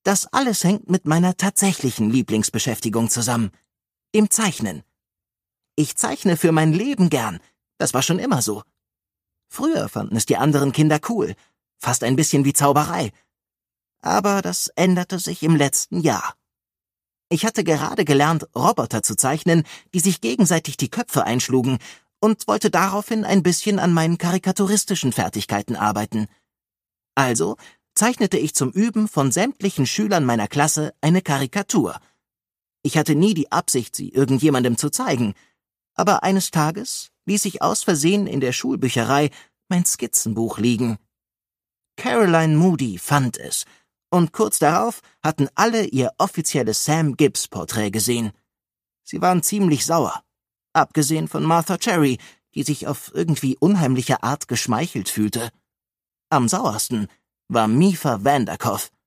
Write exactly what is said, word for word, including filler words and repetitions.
Das alles hängt mit meiner tatsächlichen Lieblingsbeschäftigung zusammen, dem Zeichnen. Ich zeichne für mein Leben gern, das war schon immer so. Früher fanden es die anderen Kinder cool, fast ein bisschen wie Zauberei. Aber das änderte sich im letzten Jahr. Ich hatte gerade gelernt, Roboter zu zeichnen, die sich gegenseitig die Köpfe einschlugen, und wollte daraufhin ein bisschen an meinen karikaturistischen Fertigkeiten arbeiten. Also zeichnete ich zum Üben von sämtlichen Schülern meiner Klasse eine Karikatur. Ich hatte nie die Absicht, sie irgendjemandem zu zeigen, aber eines Tages ließ ich aus Versehen in der Schulbücherei mein Skizzenbuch liegen. Caroline Moody fand es, und kurz darauf hatten alle ihr offizielles Sam Gibbs-Porträt gesehen. Sie waren ziemlich sauer, abgesehen von Martha Cherry, die sich auf irgendwie unheimliche Art geschmeichelt fühlte. Am sauersten war Mifa Vanderkoff.